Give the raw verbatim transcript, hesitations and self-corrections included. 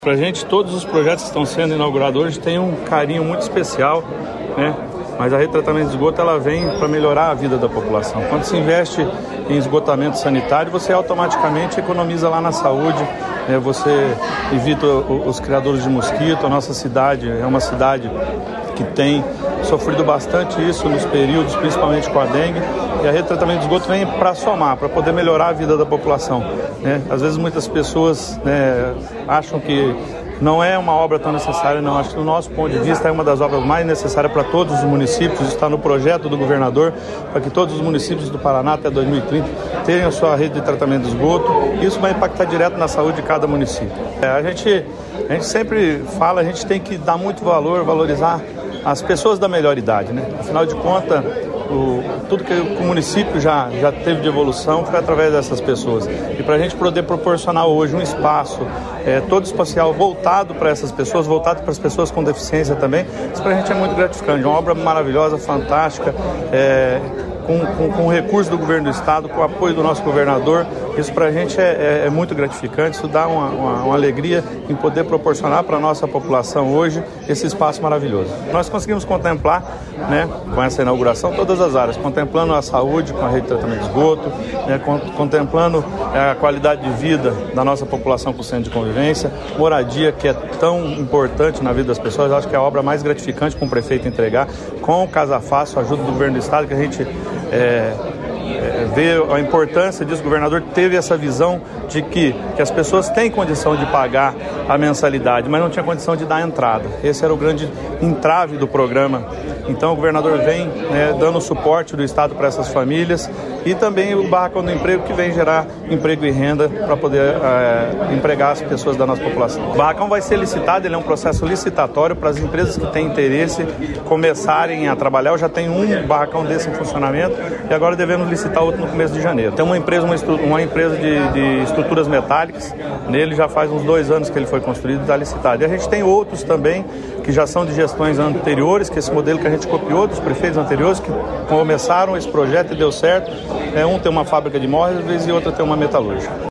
Para a gente, todos os projetos que estão sendo inaugurados hoje têm um carinho muito especial, né? Mas a rede de tratamento de esgoto ela vem para melhorar a vida da população. Quando se investe em esgotamento sanitário, você automaticamente economiza lá na saúde, né? Você evita os criadores de mosquito. A nossa cidade é uma cidade que tem sofrido bastante isso nos períodos, principalmente com a dengue, e a rede de tratamento de esgoto vem para somar, para poder melhorar a vida da população, né? Às vezes muitas pessoas, né, acham que não é uma obra tão necessária, não. Acho que do nosso ponto de vista é uma das obras mais necessárias para todos os municípios. Está no projeto do governador para que todos os municípios do Paraná até dois mil e trinta tenham a sua rede de tratamento de esgoto. Isso vai impactar direto na saúde de cada município. É, a gente, a gente sempre fala, a gente tem que dar muito valor, valorizar as pessoas da melhor idade, né? Afinal de contas, o, tudo que o município já, já teve de evolução foi através dessas pessoas. E para a gente poder proporcionar hoje um espaço é, todo espacial voltado para essas pessoas, voltado para as pessoas com deficiência também, isso para a gente é muito gratificante. Uma obra maravilhosa, fantástica, é, com, com, com o recurso do governo do estado, com o apoio do nosso governador. Isso para a gente é, é, é muito gratificante, isso dá uma, uma, uma alegria em poder proporcionar para a nossa população hoje esse espaço maravilhoso. Nós conseguimos contemplar, né, com essa inauguração todas as áreas, contemplando a saúde com a rede de tratamento de esgoto, né, contemplando a qualidade de vida da nossa população com o centro de convivência, moradia, que é tão importante na vida das pessoas. Eu acho que é a obra mais gratificante para um prefeito entregar, com o Casa Fácil, a ajuda do governo do estado, que a gente é, é, vê a importância disso. O governador teve essa visão de que, que as pessoas têm condição de pagar a mensalidade, mas não tinha condição de dar a entrada. Esse era o grande entrave do programa. Então o governador vem, né, dando suporte do estado para essas famílias, e também o Barracão do Emprego, que vem gerar emprego e renda para poder é, empregar as pessoas da nossa população. O barracão vai ser licitado, ele é um processo licitatório para as empresas que têm interesse começarem a trabalhar. Eu já tenho um barracão desse em funcionamento e agora devemos licitar outro no começo de janeiro. Tem uma empresa, uma, estru- uma empresa de, de estruturas metálicas, nele já faz uns dois anos que ele foi construído e está licitado. E a gente tem outros também que já são de gestões anteriores, que esse modelo que a gente copiou dos prefeitos anteriores, que começaram esse projeto e deu certo. É, um tem uma fábrica de móveis e outro tem uma metalúrgica.